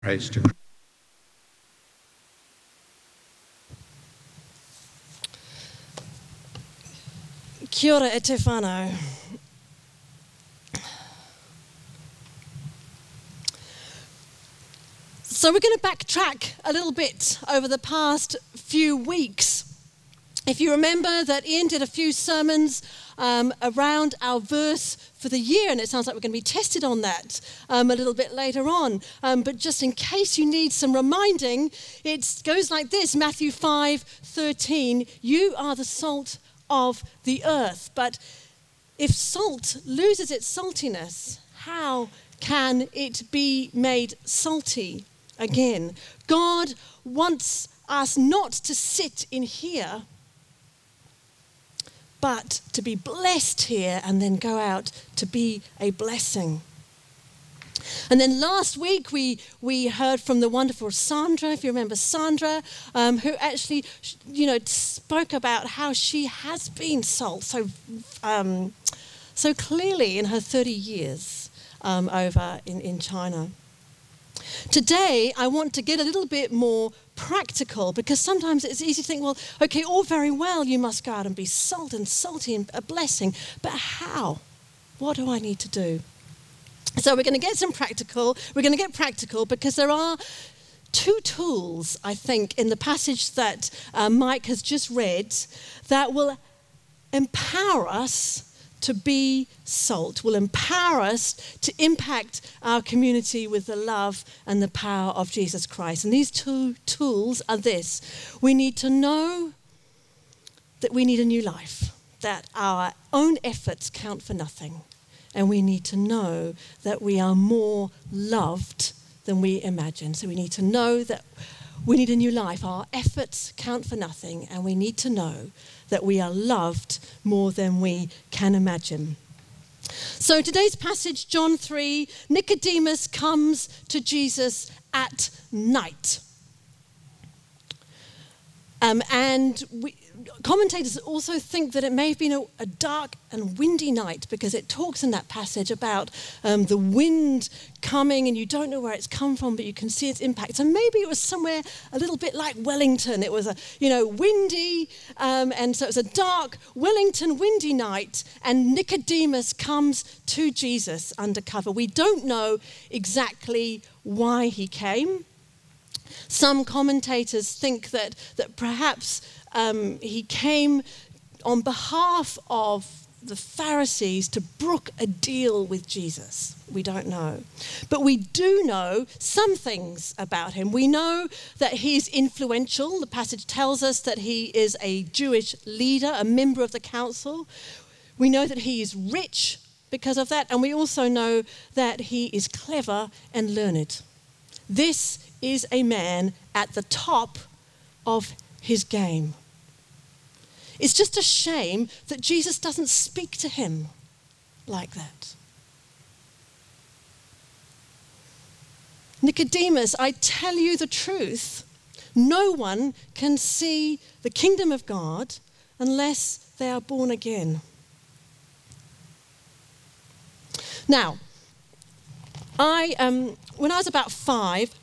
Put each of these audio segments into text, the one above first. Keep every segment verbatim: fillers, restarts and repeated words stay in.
Praise to Christ. Kia ora e te whānau. So we're going to backtrack a little bit over the past few weeks. If you remember that Ian did a few sermons um, around our verse for the year, and it sounds like we're going to be tested on that um, a little bit later on. Um, but just in case you need some reminding, it goes like this, Matthew five thirteen, you are the salt of the earth. But if salt loses its saltiness, how can it be made salty again? God wants us not to sit in here, but to be blessed here and then go out to be a blessing. And then last week we we heard from the wonderful Sandra, if you remember Sandra, um, who actually, you know, spoke about how she has been salt so um, so clearly in her thirty years um, over in, in China. Today, I want to get a little bit more practical, because sometimes it's easy to think, well, okay, all very well, you must go out and be salt and salty and a blessing, but how? What do I need to do? So we're going to get some practical. We're going to get practical because there are two tools, I think, in the passage that uh, Mike has just read that will empower us to be salt, will empower us to impact our community with the love and the power of Jesus Christ. And these two tools are this. We need to know that we need a new life, that our own efforts count for nothing. And we need to know that we are more loved than we imagine. So we need to know that we need a new life. Our efforts count for nothing, and we need to know that we are loved more than we can imagine. So today's passage, John three, Nicodemus comes to Jesus at night. Um, and we, commentators also think that it may have been a, a dark and windy night, because it talks in that passage about um, the wind coming, and you don't know where it's come from, but you can see its impact. So maybe it was somewhere a little bit like Wellington. It was a, you know, windy, um, and so it was a dark Wellington windy night, and Nicodemus comes to Jesus undercover. We don't know exactly why he came. Some commentators think that, that perhaps um, he came on behalf of the Pharisees to brook a deal with Jesus. We don't know. But we do know some things about him. We know that he's influential. The passage tells us that he is a Jewish leader, a member of the council. We know that he is rich because of that. And we also know that he is clever and learned. This is a man at the top of his game. It's just a shame that Jesus doesn't speak to him like that. Nicodemus, I tell you the truth, no one can see the kingdom of God unless they are born again. Now, I um, when I was about five,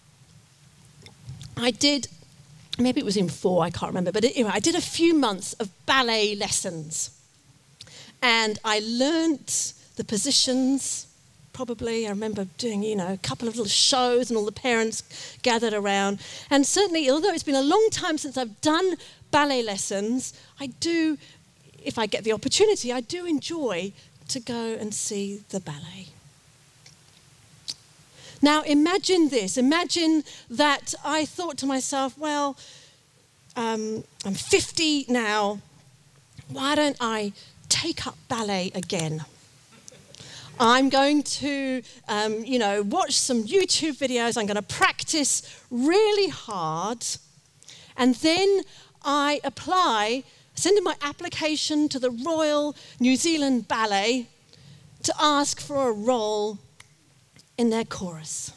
I did, maybe it was in four, I can't remember, but anyway, I did a few months of ballet lessons. And I learnt the positions, probably. I remember doing, you know, a couple of little shows and all the parents gathered around. And certainly, although it's been a long time since I've done ballet lessons, I do, if I get the opportunity, I do enjoy to go and see the ballet. Now, imagine this. Imagine that I thought to myself, well, um, I'm fifty now. Why don't I take up ballet again? I'm going to, um, you know, watch some YouTube videos. I'm going to practice really hard. And then I apply, send in my application to the Royal New Zealand Ballet to ask for a role in their chorus.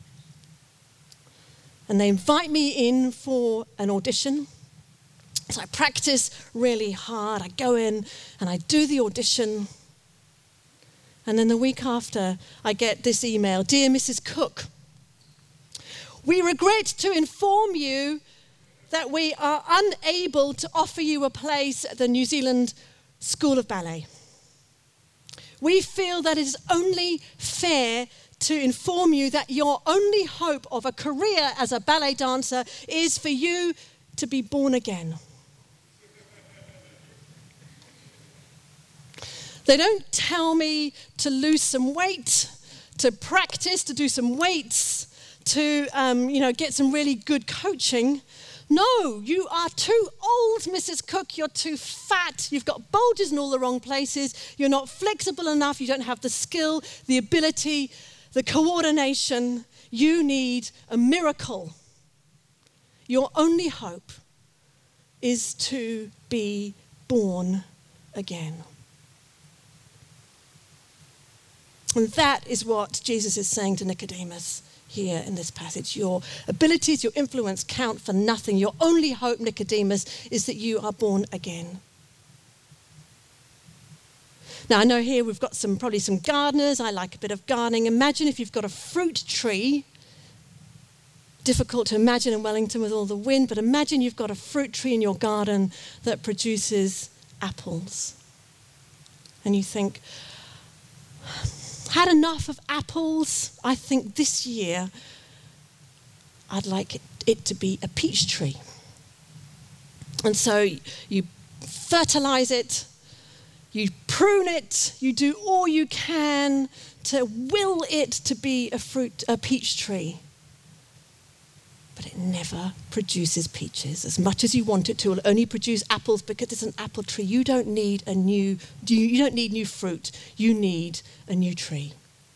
And they invite me in for an audition. So I practice really hard. I go in and I do the audition. And then the week after, I get this email, "Dear Missus Cook, We regret to inform you that we are unable to offer you a place at the New Zealand School of Ballet. We feel that it is only fair to inform you that your only hope of a career as a ballet dancer is for you to be born again. They don't tell me to lose some weight, to practice, to do some weights, to um, you know, get some really good coaching. No, you are too old, Missus Cook. You're too fat. You've got bulges in all the wrong places. You're not flexible enough. You don't have the skill, the ability, the coordination. You need a miracle. Your only hope is to be born again. And that is what Jesus is saying to Nicodemus here in this passage. Your abilities, your influence count for nothing. Your only hope, Nicodemus, is that you are born again. Now, I know here we've got some probably some gardeners. I like a bit of gardening. Imagine if you've got a fruit tree. Difficult to imagine in Wellington with all the wind, but imagine you've got a fruit tree in your garden that produces apples. And you think, had enough of apples. I think this year I'd like it, it to be a peach tree. And so you fertilize it, you prune it, you do all you can to will it to be a fruit, a peach tree. But it never produces peaches. As much as you want it to, it'll only produce apples because it's an apple tree. You don't need a new, you don't need new fruit. You need a new tree.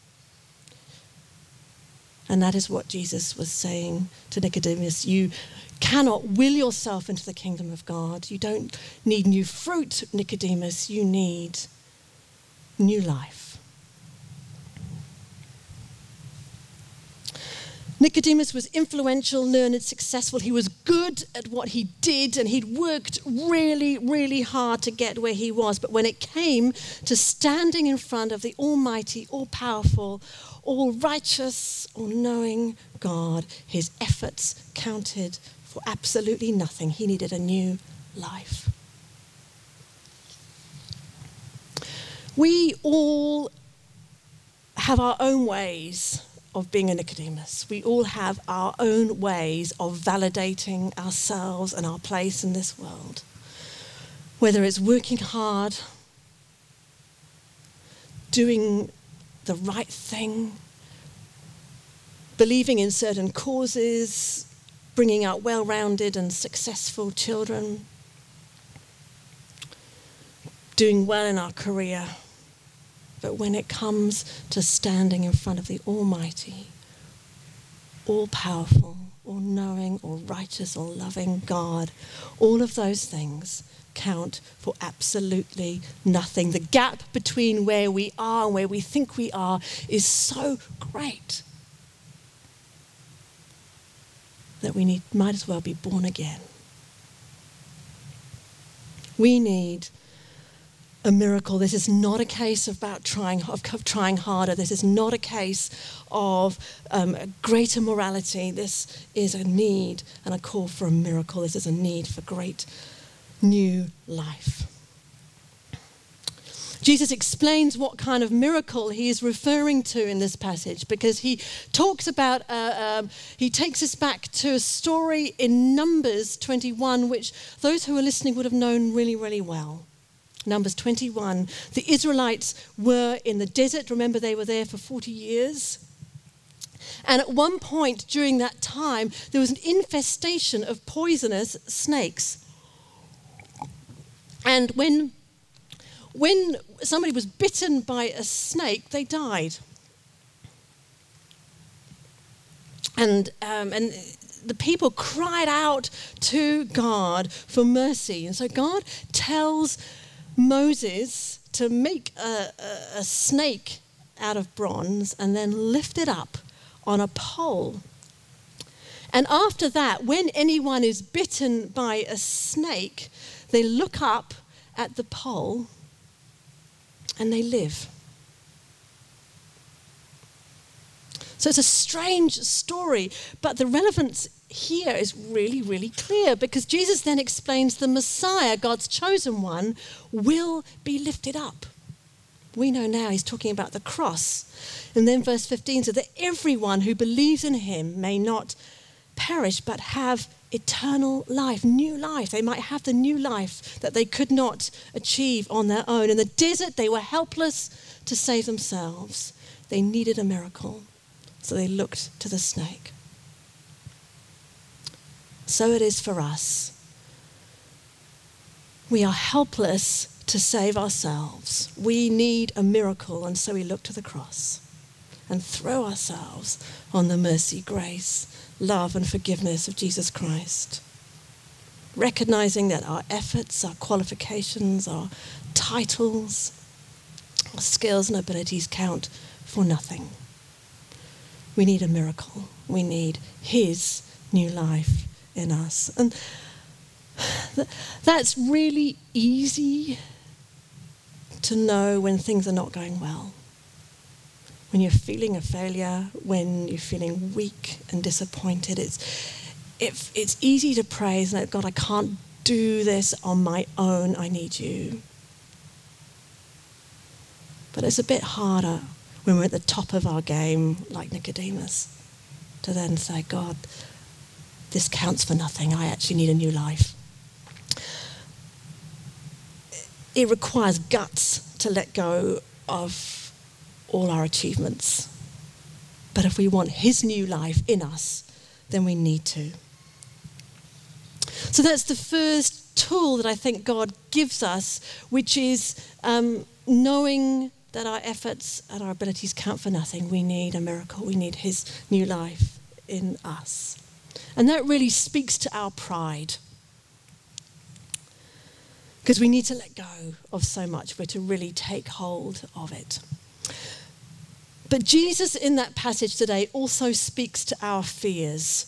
And that is what Jesus was saying to Nicodemus. You cannot will yourself into the kingdom of God. You don't need new fruit, Nicodemus. You need new life. Nicodemus was influential, learned, successful. He was good at what he did, and he'd worked really, really hard to get where he was. But when it came to standing in front of the almighty, all-powerful, all-righteous, all-knowing God, his efforts counted for absolutely nothing. He needed a new life. We all have our own ways of being a Nicodemus. We all have our own ways of validating ourselves and our place in this world. Whether it's working hard, doing the right thing, believing in certain causes, bringing out well-rounded and successful children, doing well in our career. But when it comes to standing in front of the Almighty, all-powerful, all-knowing, all-righteous, all-loving God, all of those things count for absolutely nothing. The gap between where we are and where we think we are is so great that we need, might as well be born again. We need a miracle. This is not a case about trying of trying harder. This is not a case of um, greater morality. This is a need and a call for a miracle. This is a need for great new life. Jesus explains what kind of miracle he is referring to in this passage, because he talks about, uh, um, he takes us back to a story in Numbers twenty-one, which those who are listening would have known really, really well. Numbers twenty-one, the Israelites were in the desert. Remember, they were there for forty years. And at one point during that time, there was an infestation of poisonous snakes. And when, when somebody was bitten by a snake, they died. And and, and the people cried out to God for mercy. And so God tells Moses to make a, a, a snake out of bronze and then lift it up on a pole. And after that, when anyone is bitten by a snake, they look up at the pole and they live. So it's a strange story, but the relevance here is really, really clear, because Jesus then explains the Messiah, God's chosen one, will be lifted up. We know now he's talking about the cross. And then verse fifteen says that everyone who believes in him may not perish but have eternal life, new life. They might have the new life that they could not achieve on their own. In the desert, they were helpless to save themselves. They needed a miracle, so they looked to the snake. So it is for us. We are helpless to save ourselves. We need a miracle, and so we look to the cross and throw ourselves on the mercy, grace, love and forgiveness of Jesus Christ. Recognizing that our efforts, our qualifications, our titles, our skills and abilities count for nothing. We need a miracle. We need his new life in us. And th- that's really easy to know when things are not going well. When you're feeling a failure, when you're feeling weak and disappointed, it's it, it's easy to praise and God, I can't do this on my own, I need you. But it's a bit harder when we're at the top of our game, like Nicodemus, to then say, God, this counts for nothing, I actually need a new life. It requires guts to let go of all our achievements. But if we want his new life in us, then we need to. So that's the first tool that I think God gives us, which is um, knowing that our efforts and our abilities count for nothing. We need a miracle. We need his new life in us. And that really speaks to our pride. Because we need to let go of so much. We're to really take hold of it. But Jesus in that passage today also speaks to our fears.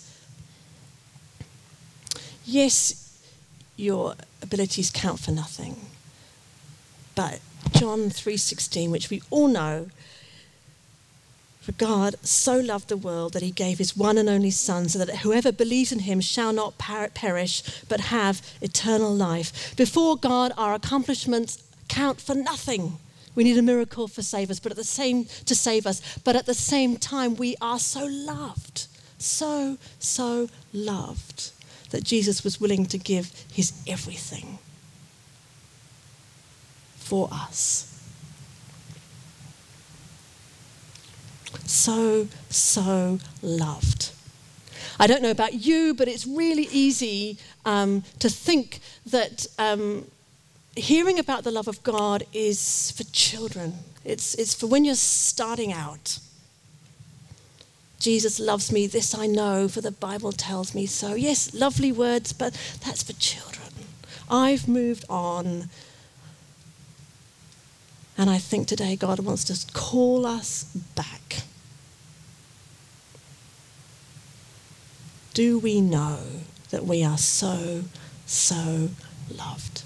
Yes, your abilities count for nothing. But John three sixteen, which we all know, for God so loved the world that he gave his one and only Son, so that whoever believes in him shall not per- perish, but have eternal life. Before God, our accomplishments count for nothing. We need a miracle for save us, but at the same to save us. But at the same time, we are so loved, so so loved, that Jesus was willing to give his everything for us. So, so loved. I don't know about you, but it's really easy um, to think that um, hearing about the love of God is for children. It's, it's for when you're starting out. Jesus loves me, this I know, for the Bible tells me so. Yes, lovely words, but that's for children. I've moved on. And I think today God wants to call us back. Do we know that we are so, so loved?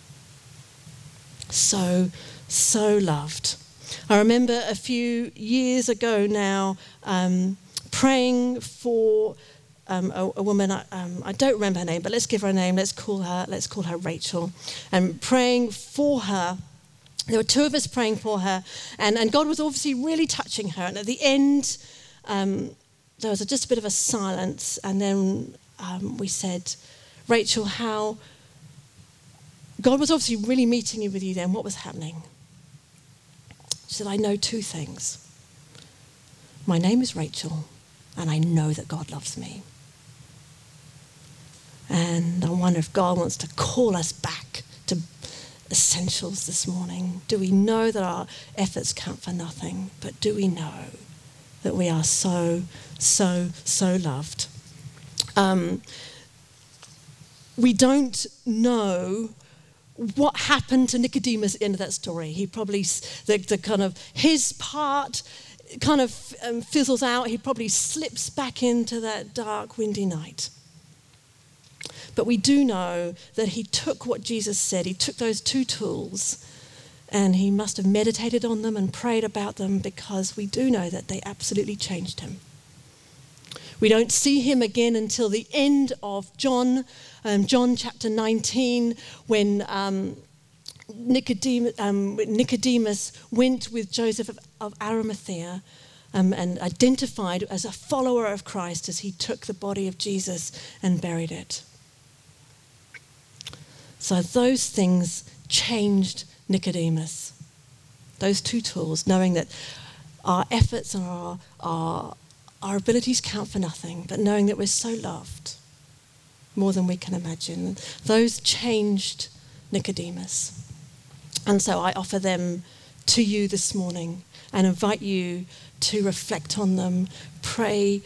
So, so loved. I remember a few years ago now um, praying for um, a, a woman. Um, I don't remember her name, but let's give her a name. Let's call her. Let's call her Rachel. And praying for her. There were two of us praying for her, and, and God was obviously really touching her. And at the end, um, there was a, just a bit of a silence, and then um, we said, Rachel, how God was obviously really meeting you with you then. What was happening? She said, I know two things. My name is Rachel, and I know that God loves me. And I wonder if God wants to call us back to essentials this morning. Do we know that our efforts count for nothing? But do we know that we are so, so, so loved? Um, we don't know what happened to Nicodemus at the end of that story. He probably, the, the kind of, his part kind of um, fizzles out. He probably slips back into that dark, windy night. But we do know that he took what Jesus said. He took those two tools And he must have meditated on them and prayed about them, because we do know that they absolutely changed him. We don't see him again until the end of John, um, John chapter nineteen, when um, Nicodemus, um, Nicodemus went with Joseph of, of Arimathea um, and identified as a follower of Christ as he took the body of Jesus and buried it. So those things changed Nicodemus. Those two tools, knowing that our efforts and our, our, our abilities count for nothing, but knowing that we're so loved, more than we can imagine. Those changed Nicodemus. And so I offer them to you this morning and invite you to reflect on them, pray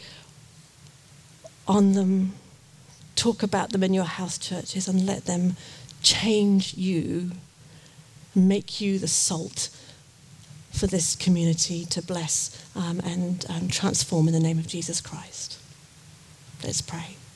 on them, talk about them in your house churches, and let them change you, make you the salt for this community to bless um, and um, transform in the name of Jesus Christ. Let's pray.